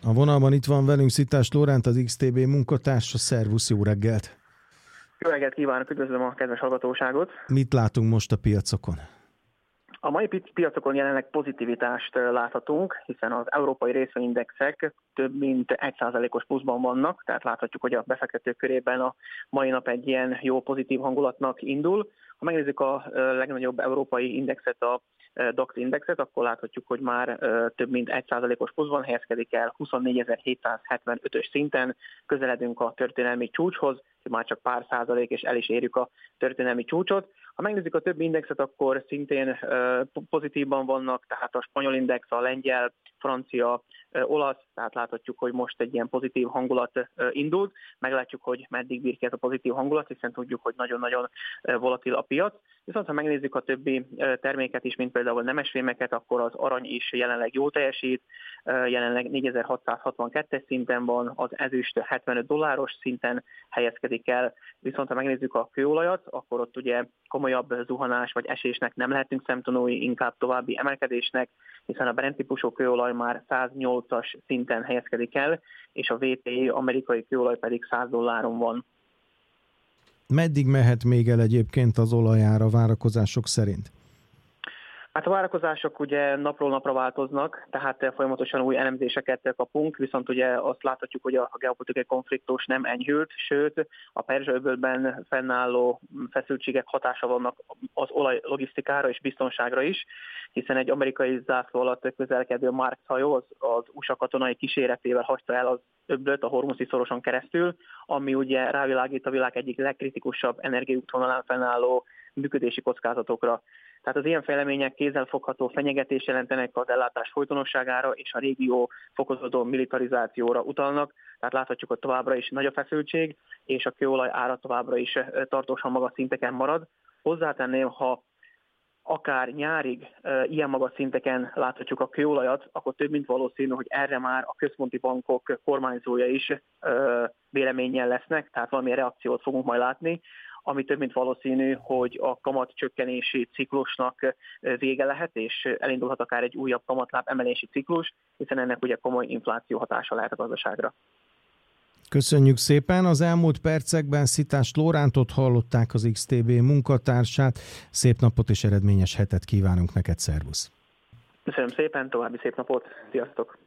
A vonalban itt van velünk Szitás Lóránt, az XTB munkatársa. Szervusz, jó reggelt! Jó reggelt kívánok, üdvözlöm a kedves hallgatóságot! Mit látunk most a piacokon? A mai piacokon jelenleg pozitivitást láthatunk, hiszen az európai részvényindexek több mint 1%-os pluszban vannak, tehát láthatjuk, hogy a befektetők körében a mai nap egy ilyen jó pozitív hangulatnak indul. Ha megnézzük a legnagyobb európai indexet, a DAX indexet, akkor láthatjuk, hogy már több mint 1%-os pluszban helyezkedik el 24.775-ös szinten, közeledünk a történelmi csúcshoz, már csak pár százalék, és el is érjük a történelmi csúcsot. Ha megnézzük a többi indexet, akkor szintén pozitívban vannak, tehát a spanyol index, a lengyel, francia, olasz, tehát láthatjuk, hogy most egy ilyen pozitív hangulat indult. Meglátjuk, hogy meddig bír ki ez a pozitív hangulat, hiszen tudjuk, hogy nagyon-nagyon volatil a piac. Viszont ha megnézzük a többi terméket is, mint például nemesfémeket, akkor az arany is jelenleg jól teljesít, jelenleg 4662-es szinten van, az ezüst $75 szinten helyezkedik el. Viszont ha megnézzük a kőolajat, akkor ott ugye komolyabb zuhanás vagy esésnek nem lehetünk szemtanúi, inkább további emelkedésnek, hiszen a Brent típusú kőolaj már 108-as szinten helyezkedik el, és a WTI amerikai kőolaj pedig $100 van. Meddig mehet még el egyébként az olajára várakozások szerint? Hát a várakozások ugye napról napra változnak, tehát folyamatosan új elemzéseket kapunk, viszont ugye azt láthatjuk, hogy a geopolitikai konfliktus nem enyhült, sőt a Perzsa-öbölben fennálló feszültségek hatása vannak az olaj logisztikára és biztonságra is, hiszen egy amerikai zászló alatt közelkedő Mark hajó az USA katonai kíséretével hagyta el az öblöt a Hormuzi szoroson keresztül, ami ugye rávilágít a világ egyik legkritikusabb energiaútvonalán fennálló működési kockázatokra. Tehát az ilyen fejlemények kézzelfogható fenyegetést jelentenek az ellátás folytonosságára és a régió fokozódó militarizációra utalnak. Tehát láthatjuk, hogy továbbra is nagy a feszültség, és a kőolaj ára továbbra is tartósan magas szinteken marad. Hozzátenném, ha akár nyárig ilyen magas szinteken láthatjuk a kőolajat, akkor több mint valószínű, hogy erre már a központi bankok kormányzója is véleménnyel lesznek, tehát valamilyen reakciót fogunk majd látni, ami több mint valószínű, hogy a kamat csökkenési ciklusnak vége lehet, és elindulhat akár egy újabb kamatláb emelési ciklus, hiszen ennek ugye komoly infláció hatása lehet a gazdaságra. Köszönjük szépen! Az elmúlt percekben Szitás Lórántot hallották, az XTB munkatársát. Szép napot és eredményes hetet kívánunk neked, szervusz! Köszönöm szépen, további szép napot, sziasztok!